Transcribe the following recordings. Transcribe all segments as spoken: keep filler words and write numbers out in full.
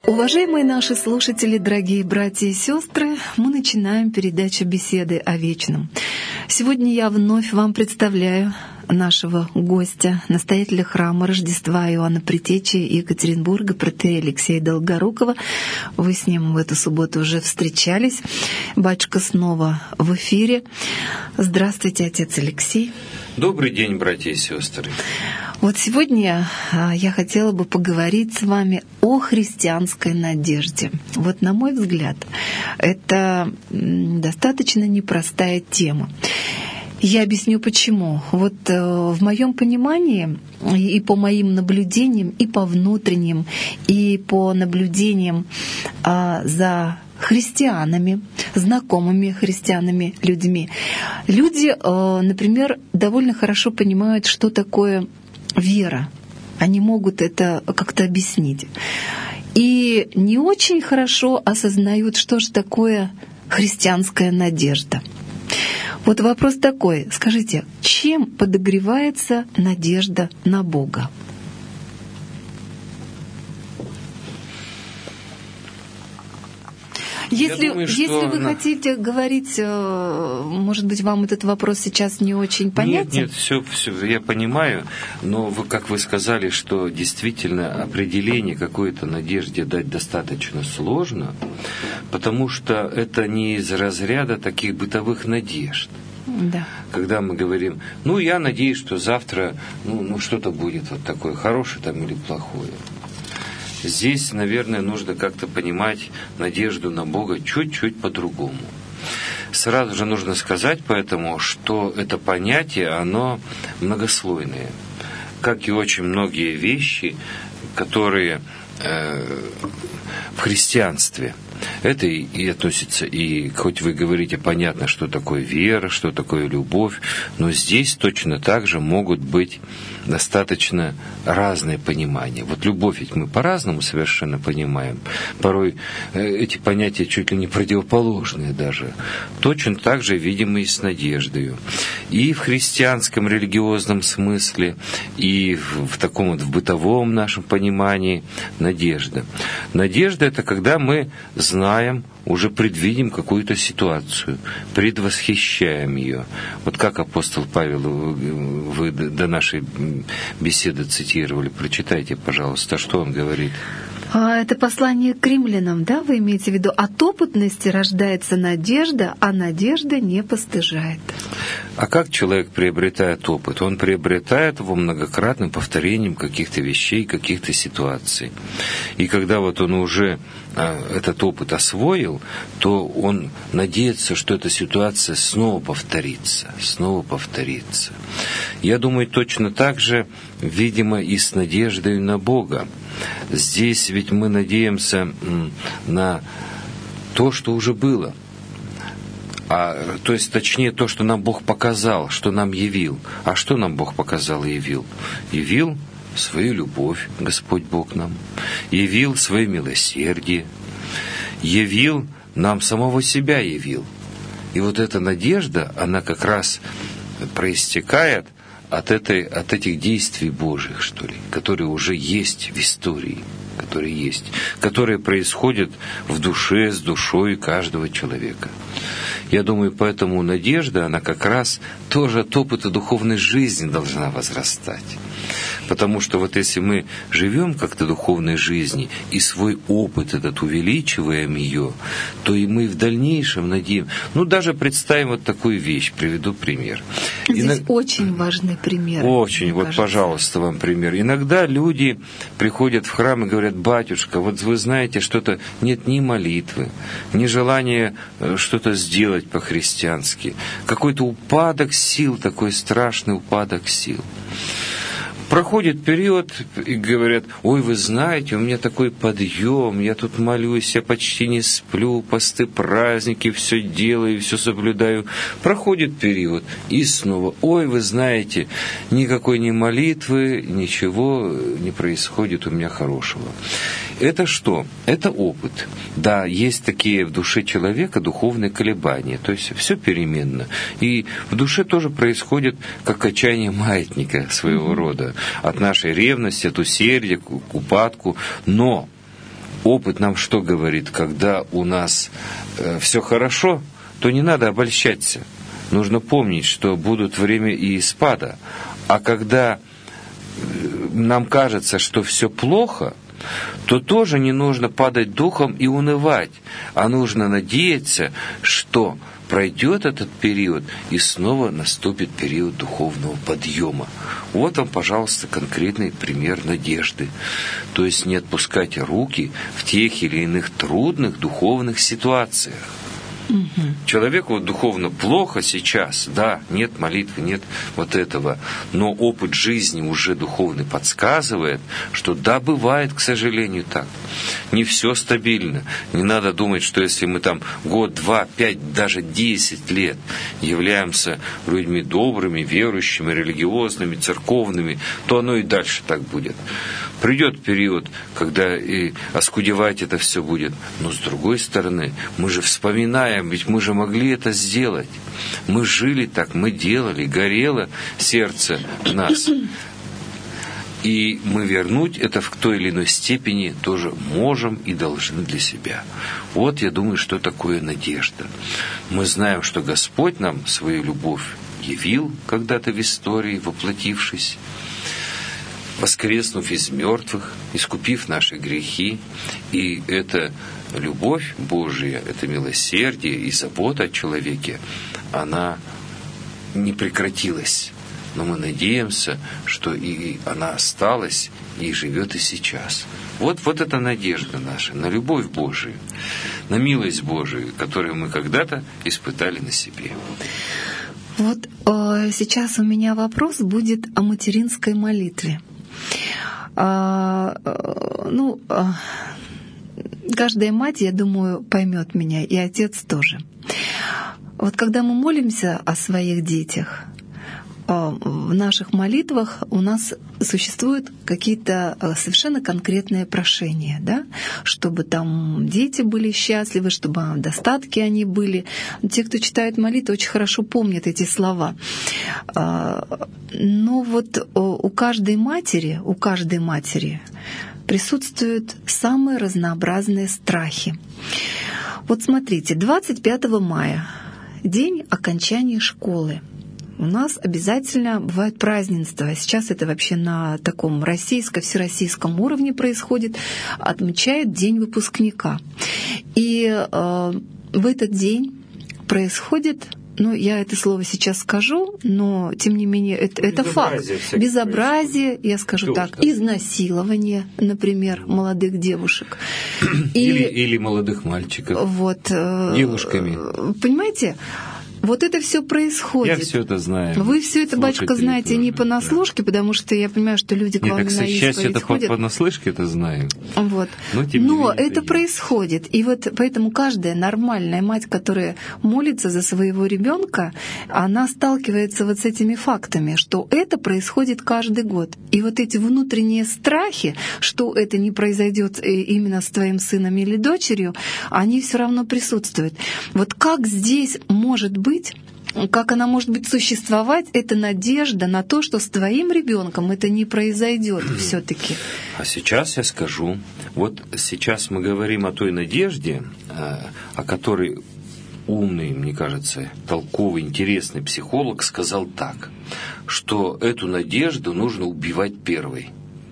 Уважаемые наши слушатели, дорогие братья и сестры, мы начинаем передачу «Беседы о вечном». Сегодня я вновь вам представляю нашего гостя, настоятеля храма Рождества Иоанна Предтечи Екатеринбурга, протоиерея Алексея Долгорукова. Вы с ним в эту субботу уже встречались. Батюшка снова в эфире. Здравствуйте, отец Алексей. Добрый день, братья и сестры. Вот сегодня я хотела бы поговорить с вами о христианской надежде. Вот, на мой взгляд, это достаточно непростая тема. Я объясню почему. Вот в моем понимании и по моим наблюдениям, и по внутренним, и по наблюдениям за христианами, знакомыми христианами людьми, люди, например, довольно хорошо понимают, что такое вера. Они могут это как-то объяснить. И не очень хорошо осознают, что же такое христианская надежда. Вот вопрос такой. Скажите, чем подогревается надежда на Бога? Если, думаю, если вы на... хотите говорить, может быть, вам этот вопрос сейчас не очень понятен? Нет, нет, все, все я понимаю, но вы, как вы сказали, что действительно определение какой-то надежде дать достаточно сложно, потому что это не из разряда таких бытовых надежд. Да. Когда мы говорим, ну, я надеюсь, что завтра ну, ну, что-то будет вот такое, хорошее там или плохое. Здесь, наверное, нужно как-то понимать надежду на Бога чуть-чуть по-другому. Сразу же нужно сказать поэтому, что это понятие, оно многослойное. Как и очень многие вещи, которые э, в христианстве. Это и, и относится, и хоть вы говорите, понятно, что такое вера, что такое любовь, но здесь точно так же могут быть достаточно разные понимания. Вот любовь ведь мы по-разному совершенно понимаем. Порой эти понятия чуть ли не противоположные даже. Точно так же видимо и с надеждой. И в христианском религиозном смысле, и в, в таком вот в бытовом нашем понимании надежда. Надежда — это когда мы знаем, уже предвидим какую-то ситуацию, предвосхищаем ее. Вот как апостол Павел, вы до нашей беседы цитировали, прочитайте, пожалуйста, что он говорит. Это послание к римлянам, да, вы имеете в виду? От опытности рождается надежда, а надежда не постыжает. А как человек приобретает опыт? Он приобретает его многократным повторением каких-то вещей, каких-то ситуаций. И когда вот он уже этот опыт освоил, то он надеется, что эта ситуация снова повторится, снова повторится. Я думаю, точно так же, видимо, и с надеждой на Бога. Здесь ведь мы надеемся на то, что уже было. А, то есть, точнее, то, что нам Бог показал, что нам явил. А что нам Бог показал и явил? Явил свою любовь, Господь Бог нам. Явил свое милосердие. Явил нам самого себя явил. И вот эта надежда, она как раз проистекает от, этой, от этих действий Божьих, что ли, которые уже есть в истории, которые есть, которые происходят в душе, с душой каждого человека. Я думаю, поэтому надежда, она как раз тоже от опыта духовной жизни должна возрастать. Потому что вот если мы живем как-то духовной жизни и свой опыт этот увеличиваем ее, то и мы в дальнейшем надеемся. Ну, даже представим вот такую вещь, приведу пример. Здесь Иног... очень важный пример. Очень, вот, кажется. Пожалуйста, вам пример. Иногда люди приходят в храм и говорят: батюшка, вот вы знаете, что-то нет ни молитвы, ни желания что-то сделать по-христиански. Какой-то упадок сил, такой страшный упадок сил. Проходит период, и говорят: ой, вы знаете, у меня такой подъем, я тут молюсь, я почти не сплю, посты, праздники, все делаю, все соблюдаю. Проходит период, и снова: ой, вы знаете, никакой ни молитвы, ничего не происходит у меня хорошего. Это что? Это опыт. Да, есть такие в душе человека духовные колебания, то есть все переменно. И в душе тоже происходит как качание маятника своего рода. От нашей ревности, от усердия к упадку. Но опыт нам что говорит? Когда у нас э, все хорошо, то не надо обольщаться. Нужно помнить, что будут время и спада. А когда нам кажется, что все плохо, то тоже не нужно падать духом и унывать, а нужно надеяться, что пройдет этот период, и снова наступит период духовного подъема. Вот вам, пожалуйста, конкретный пример надежды. То есть не отпускайте руки в тех или иных трудных духовных ситуациях. Угу. Человеку духовно плохо сейчас, да, нет молитвы, нет вот этого, но опыт жизни уже духовный подсказывает, что да, бывает, к сожалению, так. Не все стабильно. Не надо думать, что если мы там год, два, пять, даже десять лет являемся людьми добрыми, верующими, религиозными, церковными, то оно и дальше так будет. Придет период, когда и оскудевать это все будет. Но с другой стороны, мы же вспоминаем, ведь мы же могли это сделать. Мы жили так, мы делали, горело сердце в нас. И мы вернуть это в той или иной степени тоже можем и должны для себя. Вот я думаю, что такое надежда. Мы знаем, что Господь нам свою любовь явил когда-то в истории, воплотившись, воскреснув из мертвых, искупив наши грехи. И эта любовь Божия, это милосердие и забота о человеке, она не прекратилась. Но мы надеемся, что и она осталась и живет и сейчас. Вот, вот эта надежда наша на любовь Божию, на милость Божию, которую мы когда-то испытали на себе. Вот э, сейчас у меня вопрос будет о материнской молитве. А, ну, а, каждая мать, я думаю, поймет меня, и отец тоже. Вот когда мы молимся о своих детях, в наших молитвах у нас существуют какие-то совершенно конкретные прошения, да? Чтобы там дети были счастливы, чтобы в достатке они были. Те, кто читает молитву, очень хорошо помнят эти слова. Но вот у каждой матери, у каждой матери присутствуют самые разнообразные страхи. Вот смотрите, двадцать пятого мая, день окончания школы. У нас обязательно бывает празднество. Сейчас это вообще на таком российско, всероссийском уровне происходит. Отмечает День выпускника. И э, в этот день происходит, ну, я это слово сейчас скажу, но, тем не менее, это, это факт. Безобразие, я скажу так, что? Изнасилование, например, молодых девушек. Или, и, или молодых мальчиков. Вот, девушками. Понимаете? Вот это все происходит. Я все это знаю. Вы все это, батюшка, знаете тоже, не понаслышке, да. Потому что я понимаю, что люди к Нет, вам так, на исповедь сейчас это ходят. понаслышке это знаю. Вот. Но, Но это, это происходит. И вот поэтому каждая нормальная мать, которая молится за своего ребенка, она сталкивается вот с этими фактами, что это происходит каждый год. И вот эти внутренние страхи, что это не произойдет именно с твоим сыном или дочерью, они все равно присутствуют. Вот как здесь может быть, как она может быть существовать, это надежда на то, что с твоим ребенком это не произойдет все-таки. А сейчас я скажу, вот сейчас мы говорим о той надежде, о которой умный, мне кажется, толковый, интересный психолог сказал так, что эту надежду нужно убивать первой.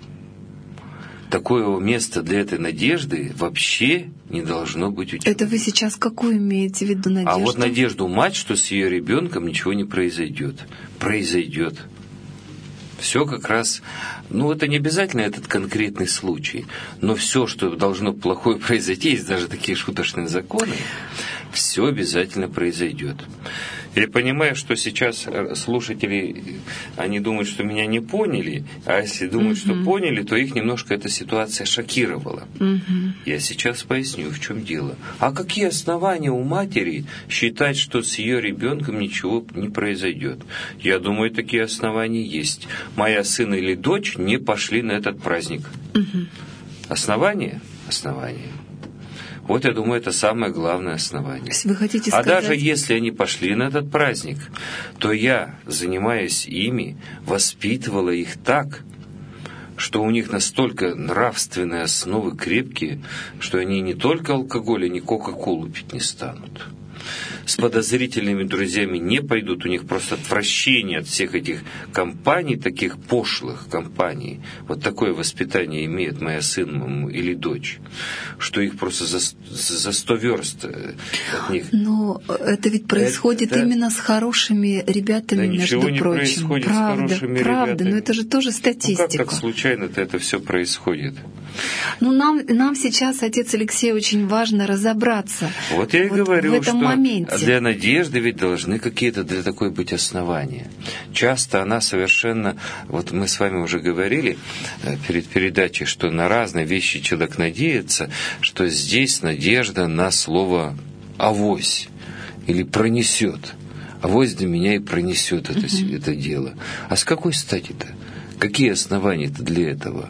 Такого места для этой надежды вообще не должно быть у тебя. Это вы сейчас какую имеете в виду надежду? А вот надежду мать, что с ее ребенком ничего не произойдет. Произойдет. Все как раз, ну это не обязательно этот конкретный случай, но все, что должно плохое произойти, есть даже такие шуточные законы, все обязательно произойдет. Я понимаю, что сейчас слушатели, они думают, что меня не поняли, а если думают, uh-huh. что поняли, то их немножко эта ситуация шокировала. Uh-huh. Я сейчас поясню, в чем дело. А какие основания у матери считать, что с ее ребенком ничего не произойдет? Я думаю, такие основания есть. Моя сын или дочь не пошли на этот праздник. Uh-huh. Основания? Основания. Вот, я думаю, это самое главное основание. Вы хотите сказать... А даже если они пошли на этот праздник, то я, занимаясь ими, воспитывала их так, что у них настолько нравственные основы крепкие, что они не только алкоголь, они кока-колу пить не станут. С подозрительными друзьями не пойдут, у них просто отвращение от всех этих компаний, таких пошлых компаний. Вот такое воспитание имеет моя сын или дочь, что их просто за, за сто верст от них. Но это ведь происходит это, именно с хорошими ребятами, да, между ничего не прочим. Происходит правда, с хорошими правда, ребятами. Но это же тоже статистика. Ну как так случайно-то это все происходит? Ну, нам, нам сейчас, отец Алексей, очень важно разобраться. Вот я и вот говорю, в этом что моменте. Для надежды ведь должны какие-то для такой быть основания. Часто она совершенно... Вот мы с вами уже говорили перед передачей, что на разные вещи человек надеется, что здесь надежда на слово «авось» или «пронесет». Авось для меня и пронесет это, uh-huh. это дело. А с какой стати-то? Какие основания-то для этого?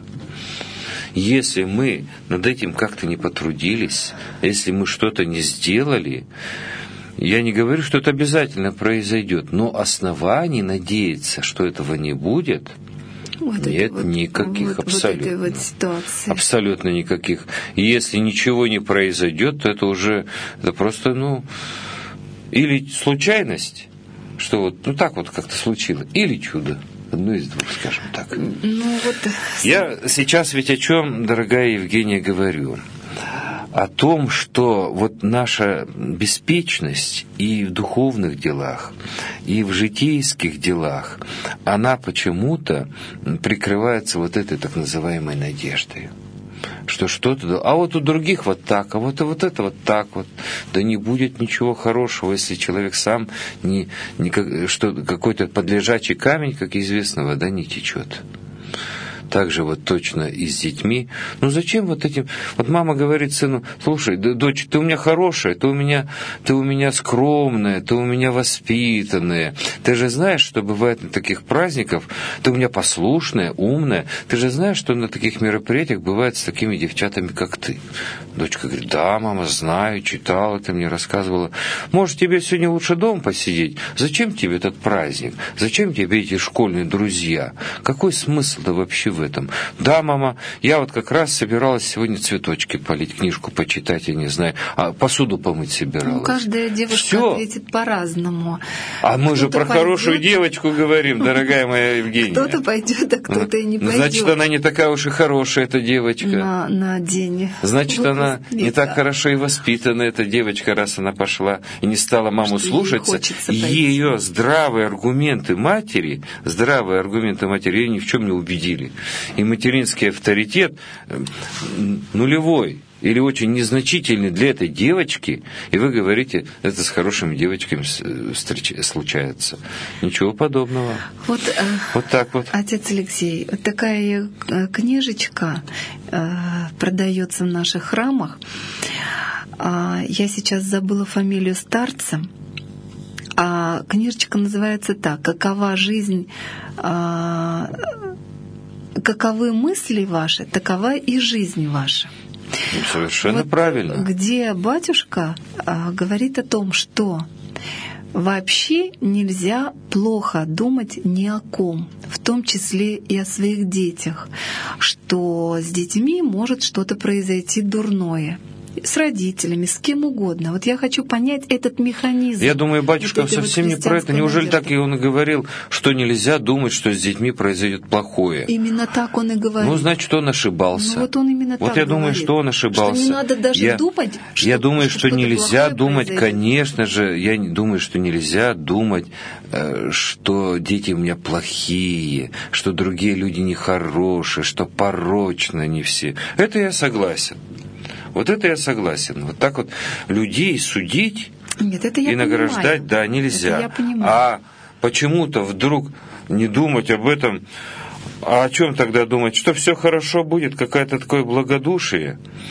Если мы над этим как-то не потрудились, если мы что-то не сделали, я не говорю, что это обязательно произойдет, но оснований надеяться, что этого не будет, вот нет вот, никаких вот, абсолютно. Вот этой вот ситуации. Абсолютно никаких. И если ничего не произойдет, то это уже это просто, ну, или случайность, что вот, ну так вот как-то случилось, или чудо. Одно из двух, скажем так. Ну, вот... Я сейчас ведь о чем, дорогая Евгения, говорю? О том, что вот наша беспечность и в духовных делах, и в житейских делах, она почему-то прикрывается вот этой так называемой надеждой. Что что-то... А вот у других вот так, а вот, вот это вот так вот. Да не будет ничего хорошего, если человек сам не, не как, что, какой-то подлежачий камень, как известно, вода не течет. Так же вот точно и с детьми. Ну зачем вот этим... Вот мама говорит сыну: слушай, дочь, ты у меня хорошая, ты у меня, ты у меня скромная, ты у меня воспитанная. Ты же знаешь, что бывает на таких праздниках, ты у меня послушная, умная. Ты же знаешь, что на таких мероприятиях бывает с такими девчатами, как ты. Дочка говорит: да, мама, знаю, читала, ты мне рассказывала. Может, тебе сегодня лучше дома посидеть? Зачем тебе этот праздник? Зачем тебе эти школьные друзья? Какой смысл-то вообще в этом? Да, мама, я вот как раз собиралась сегодня цветочки полить, книжку почитать, я не знаю, а посуду помыть собиралась. Ну, каждая девушка Все. ответит по-разному. А мы кто-то же про пойдет... хорошую девочку говорим, дорогая моя Евгения. Кто-то пойдет, а кто-то и не пойдет. Значит, она не такая уж и хорошая, эта девочка. На, на день. Значит, вот она не так хорошо и воспитана, эта девочка, раз она пошла и не стала маму Что слушаться. Ее здравые аргументы матери, здравые аргументы матери ее ни в чем не убедили. И материнский авторитет нулевой или очень незначительный для этой девочки, и вы говорите, это с хорошими девочками встреч... случается. Ничего подобного. Вот, вот так вот. Отец Алексей, вот такая книжечка продается в наших храмах. Я сейчас забыла фамилию старца. А книжечка называется так: «Какова жизнь...» Каковы мысли ваши, такова и жизнь ваша. Совершенно вот правильно. Где батюшка а, говорит о том, что вообще нельзя плохо думать ни о ком, в том числе и о своих детях, что с детьми может что-то произойти дурное. С родителями, с кем угодно. Вот я хочу понять этот механизм. Я думаю, батюшка вот совсем вот не про это. Неужели надежды? Так и он и говорил, что нельзя думать, что с детьми произойдет плохое? Именно так он и говорил. Ну, значит, он ошибался. Ну, вот он именно вот так я говорит. думаю, что он ошибался. Что не надо даже я, думать, что, Я думаю, что, что нельзя думать, произойдет. конечно же, я думаю, что нельзя думать, что дети у меня плохие, что другие люди нехорошие, что порочны они все. Это я согласен. Вот это я согласен. Вот так вот людей судить Нет, это я и награждать, понимаю. да, нельзя. Это я понимаю. А почему-то вдруг не думать об этом. А о чем тогда думать? Что все хорошо будет, какое-то такое благодушие.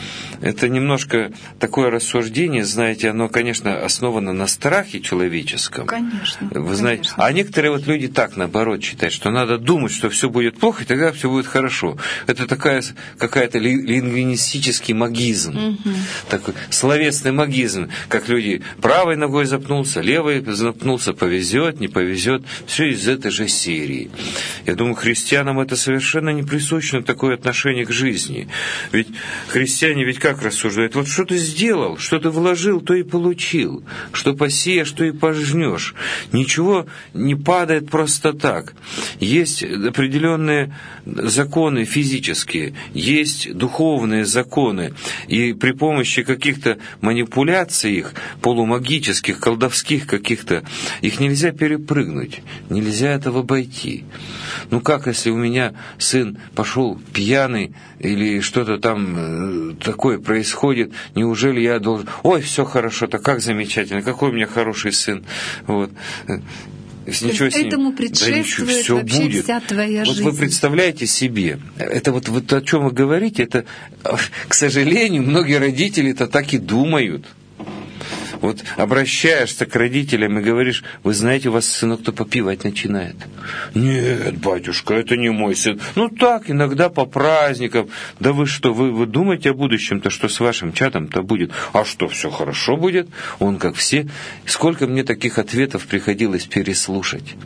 это немножко такое рассуждение, знаете, оно, конечно, основано на страхе человеческом. Конечно. Вы знаете, конечно. А некоторые вот люди так, наоборот, считают, что надо думать, что все будет плохо, и тогда все будет хорошо. Это такая какая-то лингвистический магизм, угу. такой словесный магизм, как люди правой ногой запнулся, левой запнулся, повезет, не повезет, все из этой же серии. Я думаю, христианам это совершенно не присущно, такое отношение к жизни. Ведь христиане ведь как рассуждают? Вот что ты сделал, что ты вложил, то и получил. Что посеешь, то и пожнешь. Ничего не падает просто так. Есть определенные законы физические, есть духовные законы. И при помощи каких-то манипуляций их, полумагических, колдовских каких-то, их нельзя перепрыгнуть, нельзя этого обойти. Ну как, если у меня сын пошел пьяный или что-то там такое происходит, неужели я должен... Ой, все хорошо-то, как замечательно, какой у меня хороший сын. Вот. Ничего с ним. Этому предшествует да ничего, вообще будет. Вся твоя вот жизнь. Вы представляете себе, это вот, вот о чем вы говорите, это, к сожалению, многие родители-то так и думают. Вот обращаешься к родителям и говоришь, вы знаете, у вас сынок-то попивать начинает. Нет, батюшка, это не мой сын. Ну так, иногда по праздникам. Да вы что, вы, вы думаете о будущем-то, что с вашим чадом-то будет? А что, все хорошо будет? Он как все. Сколько мне таких ответов приходилось переслушать.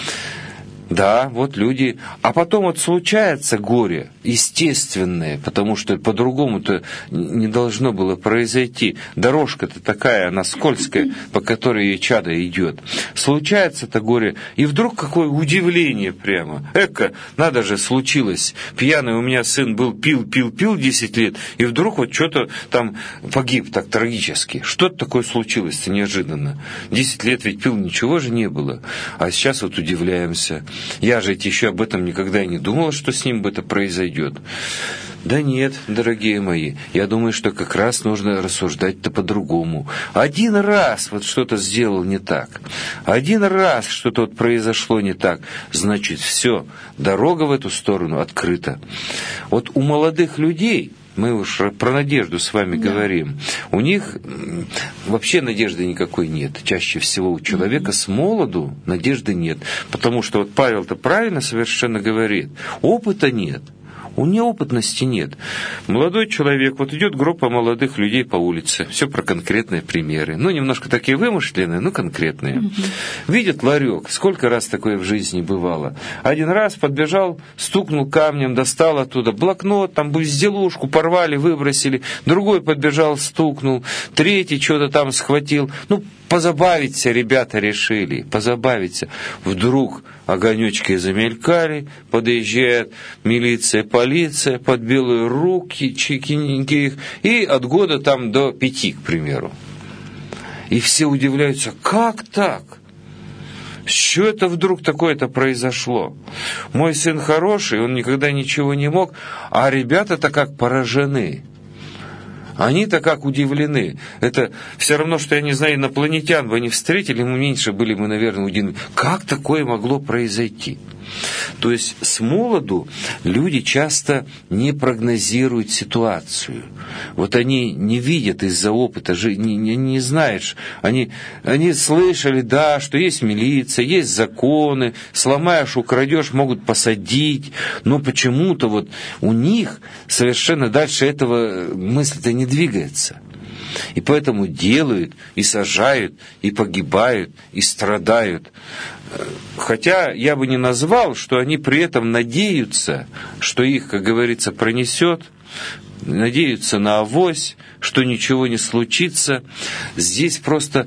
Да, вот люди... А потом вот случается горе, естественное, потому что по-другому-то не должно было произойти. Дорожка-то такая, она скользкая, по которой ей чадо идет. Случается это горе, и вдруг какое удивление прямо. Эка, надо же, случилось. Пьяный у меня сын был, пил, пил, пил десять лет, и вдруг вот что-то там погиб так трагически. Что-то такое случилось-то неожиданно. Десять лет ведь пил, ничего же не было. А сейчас вот удивляемся. Я же еще об этом никогда и не думал, что с ним это произойдет. Да нет, дорогие мои, я думаю, что как раз нужно рассуждать-то по-другому. Один раз вот что-то сделал не так, один раз что-то вот произошло не так, значит, все, дорога в эту сторону открыта. Вот у молодых людей... Мы уж про надежду с вами да. говорим. У них вообще надежды никакой нет. Чаще всего у человека mm-hmm. с молоду надежды нет. Потому что вот Павел-то правильно совершенно говорит. Опыта нет. У неопытности нет. Молодой человек, вот идет группа молодых людей по улице, все про конкретные примеры. Ну, немножко такие вымышленные, но конкретные. Mm-hmm. Видит ларек, сколько раз такое в жизни бывало. Один раз подбежал, стукнул камнем, достал оттуда блокнот, там безделушку порвали, выбросили. Другой подбежал, стукнул. Третий что-то там схватил. Ну, позабавиться ребята решили, позабавиться. Вдруг огонечки замелькали, подъезжает милиция, полиция, под белые руки, чекиненьки их, и от года там до пяти, к примеру. И все удивляются, как так? Что это вдруг такое-то произошло? Мой сын хороший, он никогда ничего не мог, а ребята-то как поражены. Они-то как удивлены. Это все равно, что, я не знаю, инопланетян бы не встретили, мы меньше были бы, наверное, удивлены. Как такое могло произойти? То есть с молоду люди часто не прогнозируют ситуацию. Вот они не видят из-за опыта, не, не, не знаешь. Они, они слышали, да, что есть милиция, есть законы, сломаешь, украдешь, могут посадить. Но почему-то вот у них совершенно дальше этого мысль-то не двигается. И поэтому делают, и сажают, и погибают, и страдают. Хотя я бы не назвал, что они при этом надеются, что их, как говорится, пронесет, надеются на авось, что ничего не случится. Здесь просто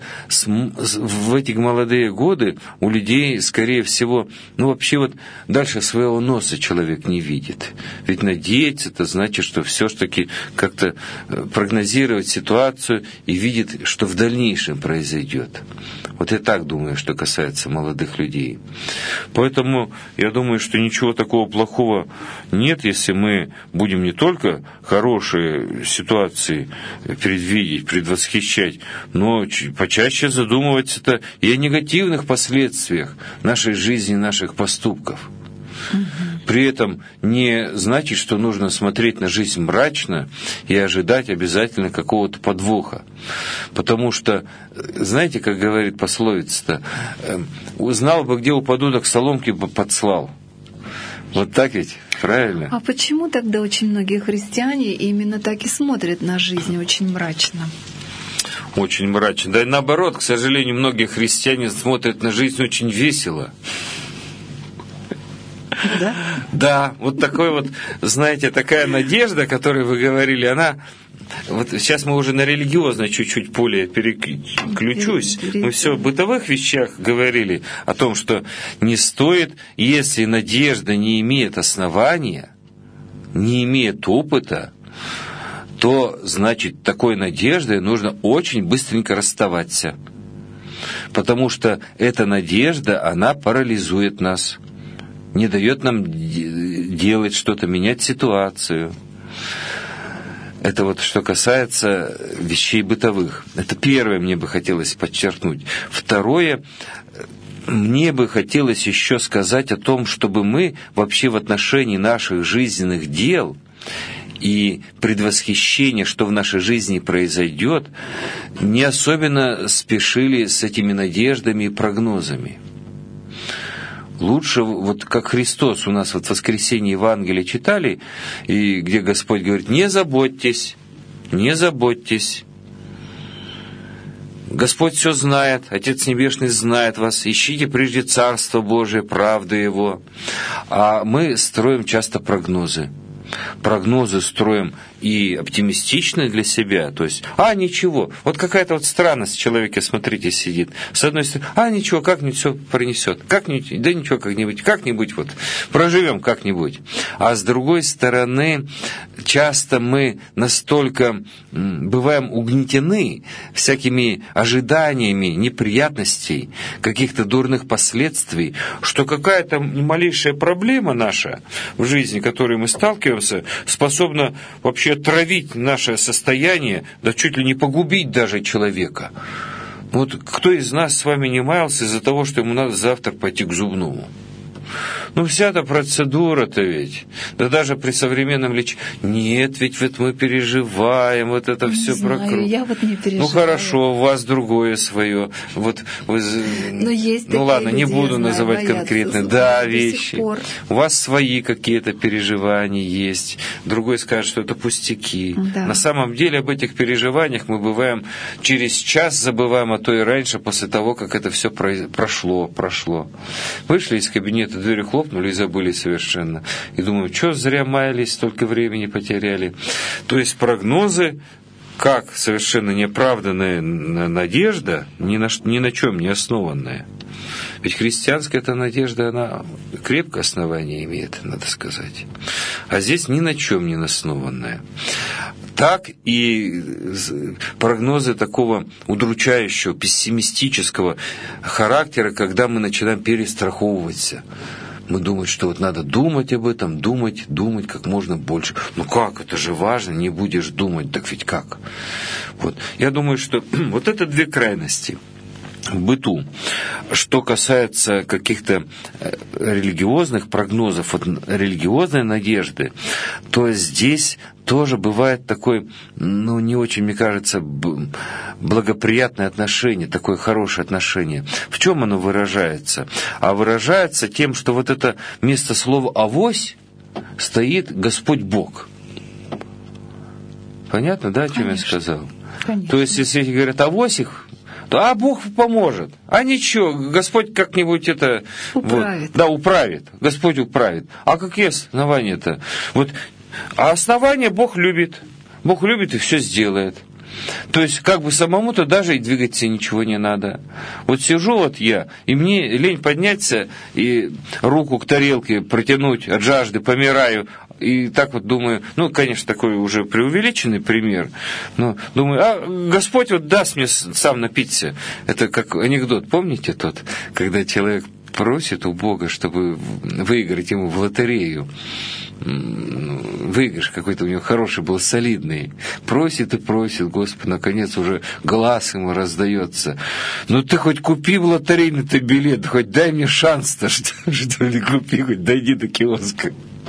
в эти молодые годы у людей, скорее всего, ну вообще вот дальше своего носа человек не видит. Ведь надеяться, это значит, что все-таки как-то прогнозировать ситуацию и видит, что в дальнейшем произойдет. Вот я так думаю, что касается молодых людей. Поэтому я думаю, что ничего такого плохого нет, если мы будем не только хорошие ситуации предвидеть, предвосхищать, но почаще задумываться-то и о негативных последствиях нашей жизни, наших поступков. при этом не значит, что нужно смотреть на жизнь мрачно и ожидать обязательно какого-то подвоха. Потому что, знаете, как говорит пословица-то, «Узнал бы, где упаду, так соломки бы подслал». Вот так ведь, правильно? А почему тогда очень многие христиане именно так и смотрят на жизнь очень мрачно? Очень мрачно. Да и наоборот, к сожалению, многие христиане смотрят на жизнь очень весело. Да? Да, вот такой вот, знаете, такая надежда, о которой вы говорили, она... Вот сейчас мы уже на религиозное чуть-чуть поле переключусь. Мы все в бытовых вещах говорили о том, что не стоит, если надежда не имеет основания, не имеет опыта, то, значит, такой надеждой нужно очень быстренько расставаться. Потому что эта надежда, она парализует нас, не дает нам делать что-то, менять ситуацию. Это вот что касается вещей бытовых. Это первое мне бы хотелось подчеркнуть. Второе, мне бы хотелось еще сказать о том, чтобы мы вообще в отношении наших жизненных дел и предвосхищения, что в нашей жизни произойдет, не особенно спешили с этими надеждами и прогнозами. Лучше, вот как Христос у нас вот в воскресенье Евангелия читали, и где Господь говорит: не заботьтесь, не заботьтесь. Господь все знает, Отец Небесный знает вас, ищите прежде Царство Божие, правды Его. А мы строим часто прогнозы. Прогнозы строим и оптимистичные для себя, то есть, а, ничего, вот какая-то вот странность в человеке, смотрите, сидит. С одной стороны, а, ничего, как-нибудь все принесет, как-нибудь, да ничего, как-нибудь, как-нибудь вот, проживем как-нибудь. А с другой стороны, часто мы настолько бываем угнетены всякими ожиданиями неприятностей, каких-то дурных последствий, что какая-то малейшая проблема наша в жизни, с которой мы сталкиваемся, способна вообще травить наше состояние, да чуть ли не погубить даже человека. Вот кто из нас с вами не маялся из-за того, что ему надо завтра пойти к зубному? Ну, вся эта процедура-то ведь, да даже при современном лечении, нет, ведь вот мы переживаем, вот это не все прокручиваем. Я вот не переживаю. Ну, хорошо, у вас другое свое. Вот вы... Но есть ну, ладно, люди, не буду знаю, называть конкретно. Да, вещи. У вас свои какие-то переживания есть. Другой скажет, что это пустяки. Да. На самом деле об этих переживаниях мы бываем через час забываем, а то и раньше, после того, как это все прошло, прошло. Вышли из кабинета, двери хлопнули и забыли совершенно. И думаем, что зря маялись, столько времени потеряли. То есть прогнозы, как совершенно неоправданная надежда, ни на, ни на чем не основанная. Ведь христианская эта надежда, она крепкое основание имеет, надо сказать. А здесь ни на чем не основанная. Так и прогнозы такого удручающего, пессимистического характера, когда мы начинаем перестраховываться. Мы думаем, что вот надо думать об этом, думать, думать как можно больше. Ну как, это же важно, не будешь думать, так ведь как? Вот. Я думаю, что вот это две крайности в быту. Что касается каких-то религиозных прогнозов, вот религиозной надежды, то здесь тоже бывает такое, ну, не очень, мне кажется, благоприятное отношение, такое хорошее отношение. В чем оно выражается? А выражается тем, что вот это вместо слова «авось» стоит Господь Бог. Понятно, да, о чем Конечно. я сказал? Конечно. То есть, если говорят «авось их», то а Бог поможет. А ничего, Господь как-нибудь это... Управит. Вот, да, управит. Господь управит. А какие основания-то? Вот, а основания Бог любит. Бог любит и все сделает. То есть, как бы самому-то даже и двигаться ничего не надо. Вот сижу вот я, и мне лень подняться и руку к тарелке протянуть, от жажды помираю. И так вот думаю, ну, конечно, такой уже преувеличенный пример, но думаю, а Господь вот даст мне сам напиться. Это как анекдот, помните тот, когда человек просит у Бога, чтобы выиграть ему в лотерею. Выигрыш какой-то у него хороший был, солидный. Просит и просит, Господи, наконец уже глаз ему раздается. Ну ты хоть купи в лотерейный-то билет, хоть дай мне шанс-то, что, что ли, купи, хоть дойди до киоска.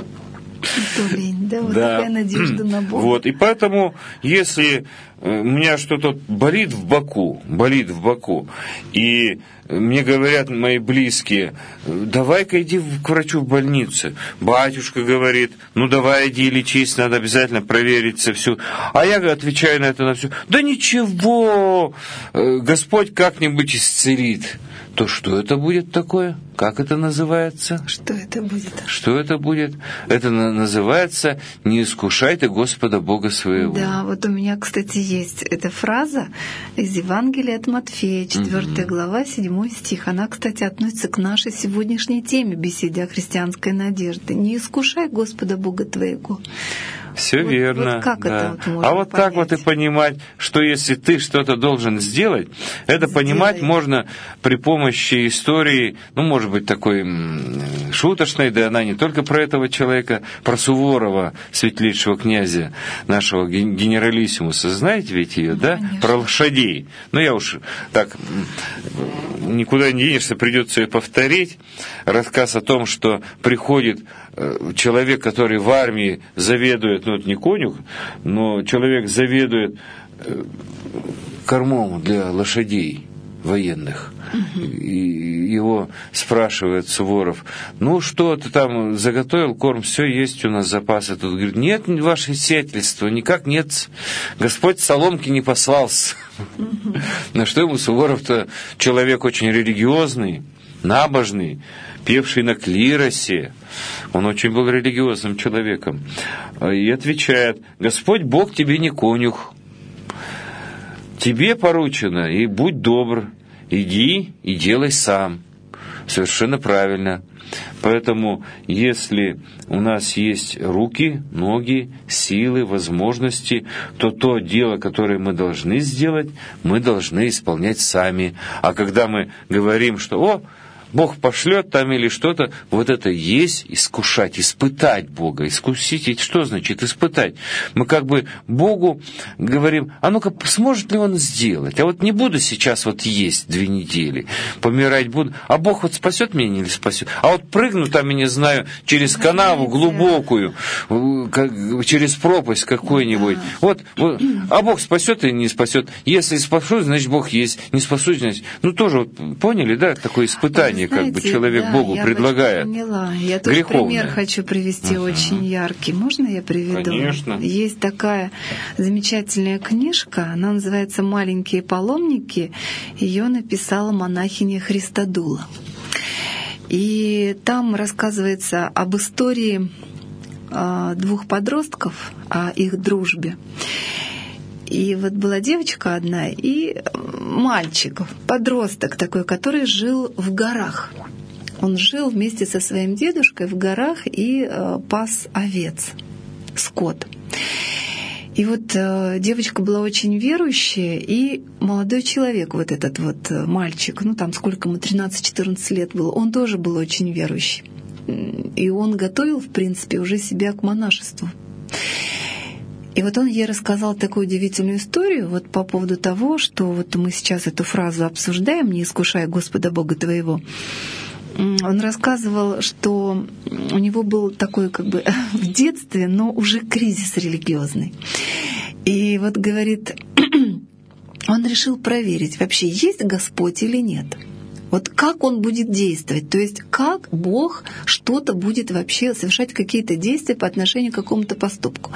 То лень, да, вот да. такая надежда на Бога. Вот, и поэтому, если у меня что-то болит в боку, болит в боку, и мне говорят мои близкие, давай-ка иди к врачу в больницу. Батюшка говорит, ну давай иди лечись, надо обязательно проверить все. А я отвечаю на это на все, да ничего, Господь как-нибудь исцелит. То что это будет такое? Как это называется? Что это будет? Что это будет? Это называется «Не искушай ты Господа Бога своего». Да, вот у меня, кстати, есть эта фраза из Евангелия от Матфея, четвёртая глава, седьмой стих. Она, кстати, относится к нашей сегодняшней теме беседы о христианской надежде. «Не искушай Господа Бога твоего». Все вот, верно. Вот как да. это вот можно а вот понять? так вот и понимать, что если ты что-то должен сделать, это Сделай. понимать можно при помощи истории, ну, может быть, такой м- шуточной, да она не только про этого человека, про Суворова, светлейшего князя, нашего ген- генералиссимуса. Знаете ведь ее, ну, да? Конечно. Про лошадей. Ну, я уж так никуда не денешься, придется ее повторить. Рассказ о том, что приходит человек, который в армии заведует, ну это не конюх, но человек заведует кормом для лошадей военных. Uh-huh. И его спрашивает Суворов, ну что ты там заготовил корм, все есть у нас запасы. Тут говорит, нет, ваше сиятельство, никак нет, Господь соломки не послался. Uh-huh. На что ему Суворов-то человек очень религиозный, набожный, певший на клиросе, он очень был религиозным человеком, и отвечает, Господь Бог тебе не конюх, тебе поручено, и будь добр, иди и делай сам. Совершенно правильно. Поэтому, если у нас есть руки, ноги, силы, возможности, то то дело, которое мы должны сделать, мы должны исполнять сами. А когда мы говорим, что «О, Бог пошлет там или что-то», вот это есть искушать, испытать Бога. Искусить, ведь что значит испытать? Мы как бы Богу говорим, а ну-ка, сможет ли Он сделать? А вот не буду сейчас вот есть две недели, помирать буду, а Бог вот спасет меня или спасет? А вот прыгну там, я не знаю, через канаву глубокую, через пропасть какую-нибудь, вот, вот, а Бог спасет или не спасет? Если спасу, значит Бог есть, не спасу, значит, ну тоже, вот, поняли, да, такое испытание, знаете, как бы человек да, Богу я предлагает. Поняла. Я тоже пример хочу привести uh-huh. очень яркий. Можно я приведу? Конечно. Есть такая замечательная книжка, она называется «Маленькие паломники». Ее написала монахиня Христодула. И там рассказывается об истории двух подростков, о их дружбе. И вот была девочка одна и мальчик, подросток такой, который жил в горах. Он жил вместе со своим дедушкой в горах и э, пас овец, скот. И вот э, девочка была очень верующая, и молодой человек, вот этот вот мальчик, ну там сколько ему, тринадцать-четырнадцать лет было, он тоже был очень верующий. И он готовил, в принципе, уже себя к монашеству. И вот он ей рассказал такую удивительную историю вот по поводу того, что вот мы сейчас эту фразу обсуждаем «Не искушай Господа Бога твоего». Он рассказывал, что у него был такой как бы в детстве, но уже кризис религиозный. И вот говорит, он решил проверить, вообще есть Господь или нет. Вот как Он будет действовать, то есть как Бог что-то будет вообще совершать какие-то действия по отношению к какому-то поступку.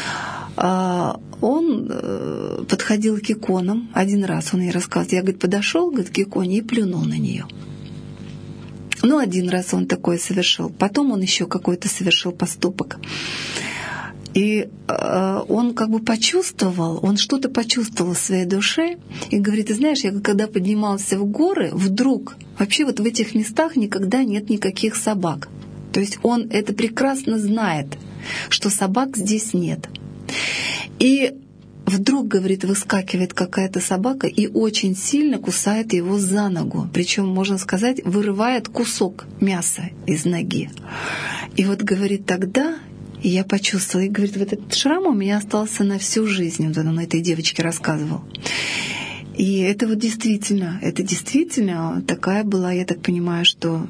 Он подходил к иконам один раз, он ей рассказывал, я, говорит, подошел, говорит, к иконе и плюнул на нее. Ну, один раз он такое совершил, потом он еще какой-то совершил поступок. И он как бы почувствовал, он что-то почувствовал в своей душе и говорит, ты знаешь, я когда поднимался в горы, вдруг вообще вот в этих местах никогда нет никаких собак. То есть он это прекрасно знает, что собак здесь нет. И вдруг, говорит, выскакивает какая-то собака и очень сильно кусает его за ногу. Причем, можно сказать, вырывает кусок мяса из ноги. И вот, говорит, тогда я почувствовала, и, говорит, вот этот шрам у меня остался на всю жизнь. Вот он этой девочке рассказывал. И это вот действительно, это действительно такая была, я так понимаю, что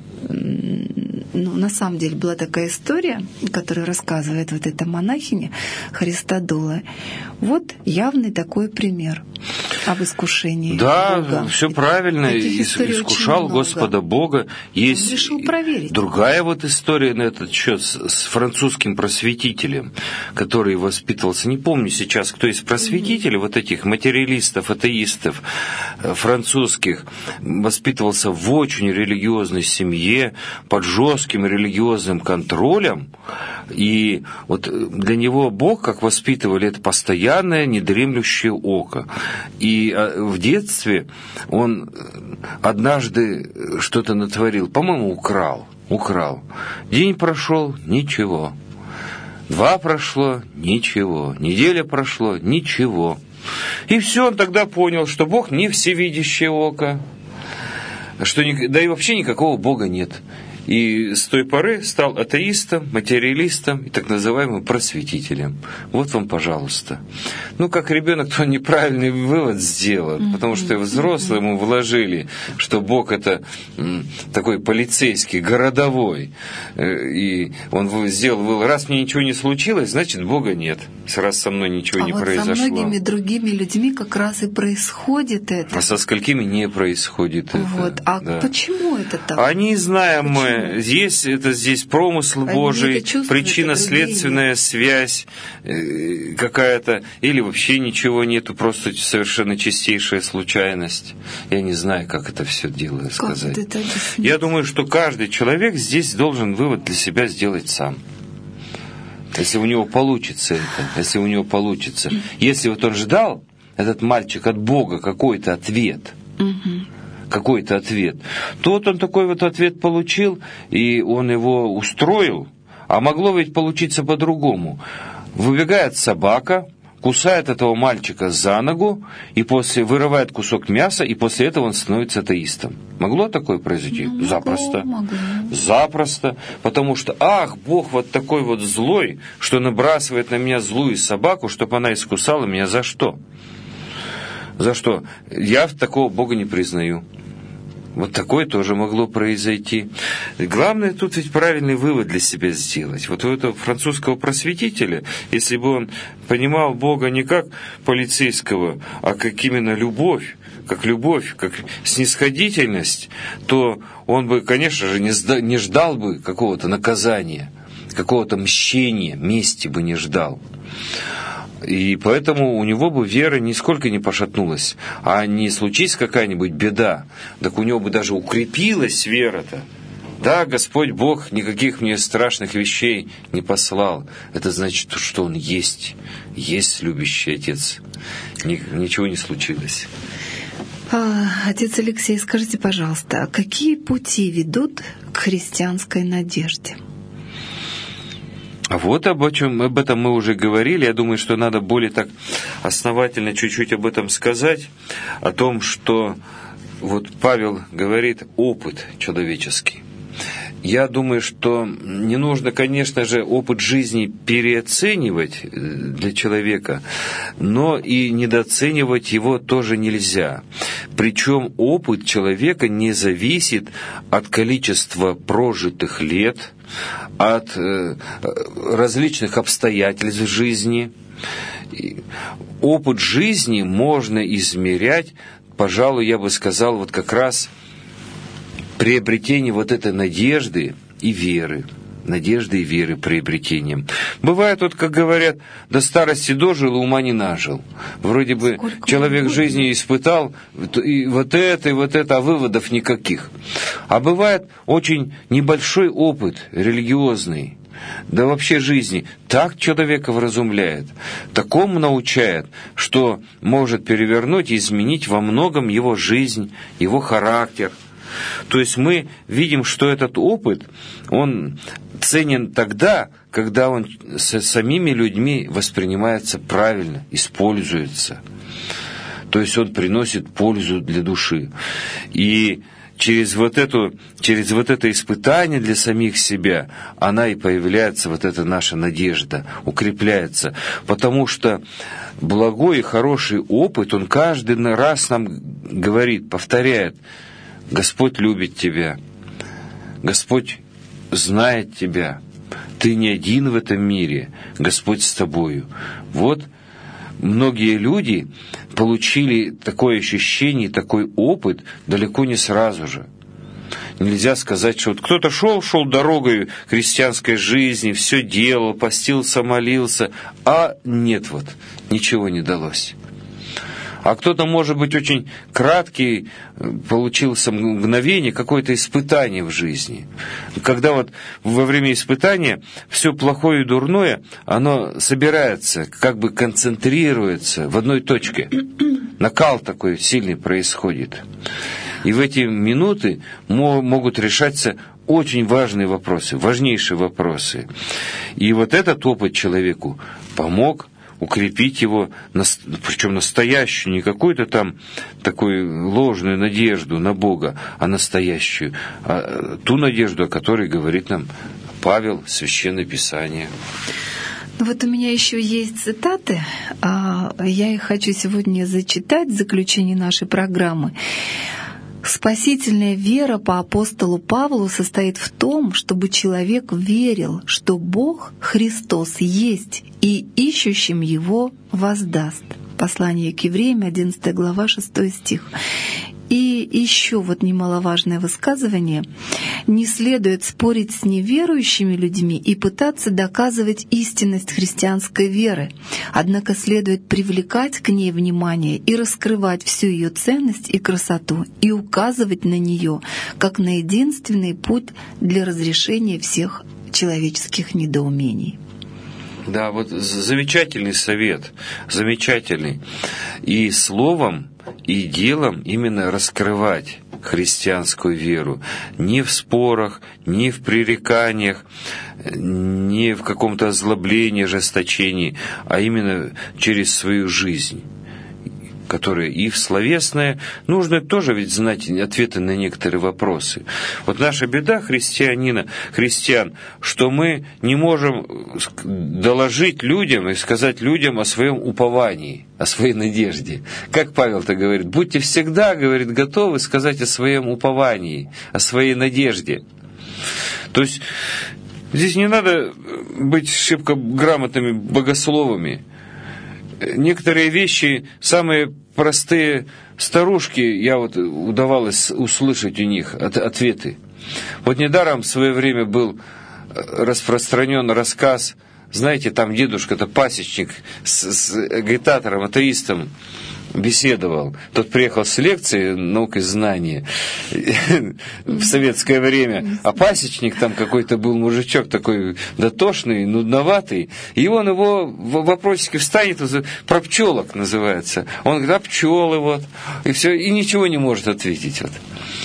ну, на самом деле была такая история, которую рассказывает вот эта монахиня Христодула. Вот явный такой пример об искушении да, Бога. все правильно. Искушал Господа Бога. Есть Он решил проверить. Другая вот история на этот счет с, с французским просветителем, который воспитывался. Не помню сейчас, кто из просветителей, mm-hmm. вот этих материалистов, атеистов французских, воспитывался в очень религиозной семье, под жестким религиозным контролем. И вот для него Бог, как воспитывали, это постоянное недремлющее око. И в детстве он однажды что-то натворил, по-моему, украл, украл. День прошел, ничего. Два прошло, ничего. Неделя прошло, ничего. И все, он тогда понял, что Бог не всевидящее око, что, да и вообще никакого Бога нет. И с той поры стал атеистом, материалистом и так называемым просветителем. Вот вам, пожалуйста. Ну, как ребенок, то неправильный вывод сделал, mm-hmm. потому что взрослые ему вложили, что Бог это м, такой полицейский, городовой. И он сделал вывод, раз мне ничего не случилось, значит, Бога нет. Раз со мной ничего а не вот произошло. Со многими другими людьми как раз и происходит это. А со сколькими не происходит вот. это. А да. почему это так? А не знаем почему? мы. Есть, это здесь промысл Они Божий, причинно-следственная связь э, какая-то, или вообще ничего нету, просто совершенно чистейшая случайность. Я не знаю, как это все дело сказать. Это Я думаю, что каждый человек здесь должен вывод для себя сделать сам. Если у него получится это, если у него получится. Если вот он ждал, этот мальчик, от Бога какой-то ответ, угу. какой-то ответ, то вот он такой вот ответ получил, и он его устроил, а могло ведь получиться по-другому. Выбегает собака, кусает этого мальчика за ногу, и после вырывает кусок мяса, и после этого он становится атеистом. Могло такое произойти? Ну, Запросто. Могло. Запросто. Потому что, ах, Бог вот такой вот злой, что набрасывает на меня злую собаку, чтобы она искусала меня за что? За что? Я такого Бога не признаю. Вот такое тоже могло произойти. Главное тут ведь правильный вывод для себя сделать. Вот у этого французского просветителя, если бы он понимал Бога не как полицейского, а как именно любовь, как любовь, как снисходительность, то он бы, конечно же, не ждал бы какого-то наказания, какого-то мщения, мести бы не ждал. И поэтому у него бы вера нисколько не пошатнулась. А не случись какая-нибудь беда, так у него бы даже укрепилась вера-то. Да, Господь Бог никаких мне страшных вещей не послал. Это значит, что Он есть. Есть любящий Отец. Ничего не случилось. Отец Алексей, скажите, пожалуйста, какие пути ведут к христианской надежде? Вот об чем, об этом мы уже говорили. Я думаю, что надо более так основательно чуть-чуть об этом сказать. О том, что вот Павел говорит, опыт человеческий. Я думаю, что не нужно, конечно же, опыт жизни переоценивать для человека, но и недооценивать его тоже нельзя. Причем опыт человека не зависит от количества прожитых лет, от различных обстоятельств жизни. Опыт жизни можно измерять, пожалуй, я бы сказал, вот как раз приобретение вот этой надежды и веры. Надежды и веры приобретением. Бывает, вот как говорят, до старости дожил, ума не нажил. Вроде бы Сколько человек в жизни испытал и вот это, и вот это, а выводов никаких. А бывает очень небольшой опыт религиозный, да вообще жизни, так человека вразумляет, такому научает, что может перевернуть и изменить во многом его жизнь, его характер. То есть мы видим, что этот опыт, он ценен тогда, когда он с самими людьми воспринимается правильно, используется. То есть он приносит пользу для души. И через вот, эту, через вот это испытание для самих себя, она и появляется, вот эта наша надежда, укрепляется. Потому что благой и хороший опыт, он каждый раз нам говорит, повторяет: Господь любит тебя, Господь знает тебя, ты не один в этом мире, Господь с тобою. Вот многие люди получили такое ощущение, такой опыт далеко не сразу же. Нельзя сказать, что вот кто-то шел, шел дорогой христианской жизни, все делал, постился, молился, а нет вот, ничего не далось. А кто-то, может быть, очень краткий, получился мгновение, какое-то испытание в жизни. Когда вот во время испытания все плохое и дурное, оно собирается, как бы концентрируется в одной точке. Накал такой сильный происходит. И в эти минуты могут решаться очень важные вопросы, важнейшие вопросы. И вот этот опыт человеку помог укрепить его, причем настоящую, не какую-то там такую ложную надежду на Бога, а настоящую, а ту надежду, о которой говорит нам Павел, Священное Писание. Вот у меня еще есть цитаты, я их хочу сегодня зачитать в заключении нашей программы. Спасительная вера по апостолу Павлу состоит в том, чтобы человек верил, что Бог, Христос, есть, и ищущим Его воздаст. Послание к евреям, одиннадцатая глава, шестой стих. И еще вот немаловажное высказывание. Не следует спорить с неверующими людьми и пытаться доказывать истинность христианской веры. Однако следует привлекать к ней внимание и раскрывать всю ее ценность и красоту, и указывать на нее как на единственный путь для разрешения всех человеческих недоумений. Да, вот замечательный совет, замечательный. И словом, и делом именно раскрывать христианскую веру. Не в спорах, не в пререканиях, не в каком-то озлоблении, ожесточении, а именно через свою жизнь, которая и в словесное. Нужно тоже ведь знать ответы на некоторые вопросы. Вот наша беда христианина, христиан, что мы не можем доложить людям и сказать людям о своем уповании, о своей надежде. Как Павел-то говорит, будьте всегда, говорит, готовы сказать о своем уповании, о своей надежде. То есть здесь не надо быть шибко грамотными богословами. Некоторые вещи, самые простые старушки, я вот удавалось услышать у них от, ответы. Вот недаром в свое время был распространен рассказ, знаете, там дедушка-то пасечник с, с агитатором, атеистом беседовал. Тот приехал с лекции «Наука и знания» в советское время, а пасечник там какой-то был мужичок такой дотошный, нудноватый, и он его в вопросике встанет, про пчелок называется. Он говорит, а пчелы вот, и все, и ничего не может ответить вот.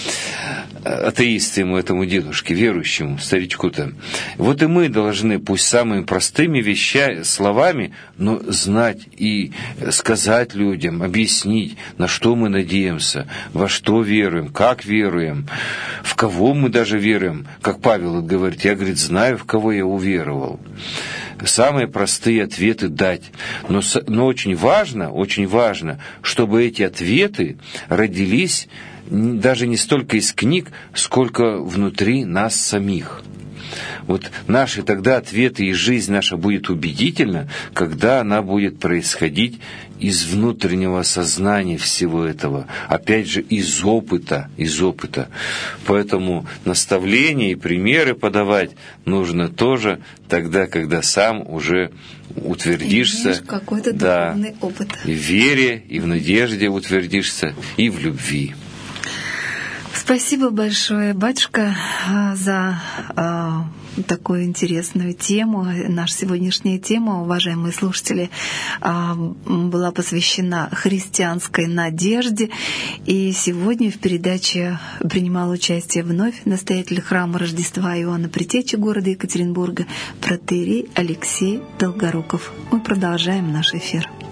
Атеисту ему, этому дедушке, верующему, старичку-то. Вот и мы должны, пусть самыми простыми вещами, словами, но знать и сказать людям, объяснить, на что мы надеемся, во что веруем, как веруем, в кого мы даже веруем. Как Павел говорит, я, говорит, знаю, в кого я уверовал. Самые простые ответы дать. Но, но очень важно, очень важно, чтобы эти ответы родились даже не столько из книг, сколько внутри нас самих. Вот наши тогда ответы и жизнь наша будет убедительна, когда она будет происходить из внутреннего сознания всего этого, опять же, из опыта, из опыта. Поэтому наставления и примеры подавать нужно тоже тогда, когда сам уже утвердишься. Имеешь какой-то да, духовный опыт. И в вере, и в надежде утвердишься, и в любви. Спасибо большое, батюшка, за такую интересную тему. Наша сегодняшняя тема, уважаемые слушатели, была посвящена христианской надежде. И сегодня в передаче принимал участие вновь настоятель храма Рождества Иоанна Предтечи города Екатеринбурга протоиерей Алексей Долгоруков. Мы продолжаем наш эфир.